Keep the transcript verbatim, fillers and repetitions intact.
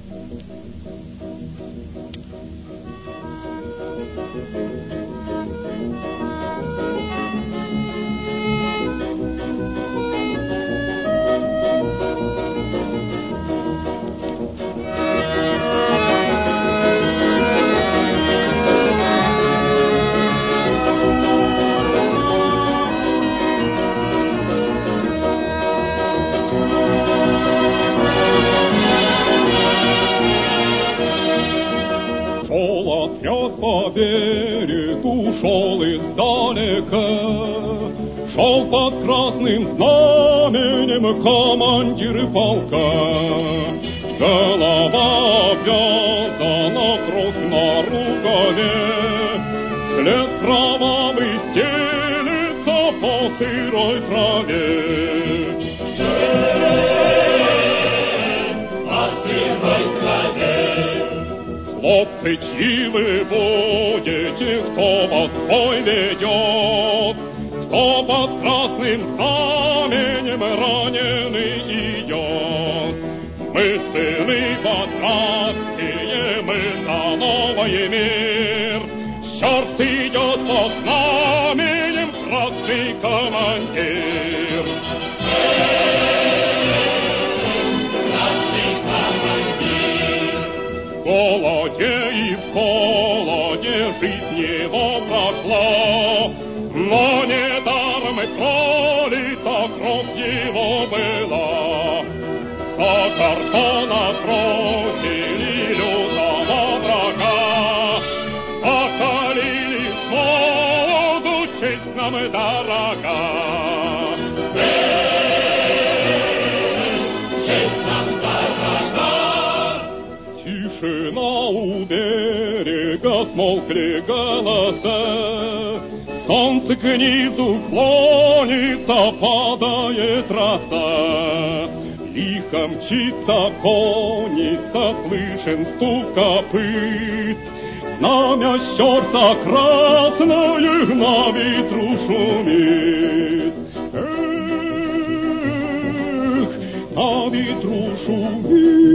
По берегу шел издалека, шел под красным знаменем командир полка. Голова обвязана, кровь на рукаве, след кровавый стелется по сырой траве. По сырой траве. Хлопцы, чьи вы будете, кто вас в бой ведет, кто под красным знаменем раненый идет? Мы сыны подратские, мы за новый мир. Черт идет под знаменем красный командир. В голоде и в холоде жизнь его прошла, но недаром пролита кровь его была. За картон отбросили лютого врага, закалили воду, честь нам дорога. Честь нам дорога. Тишина у берега, смолкли голоса, солнце к низу клонится, падает роса. Лихо мчится конница, слышен стук копыт, знамя щерца красное на ветру шумит. Эх, на ветру шумит.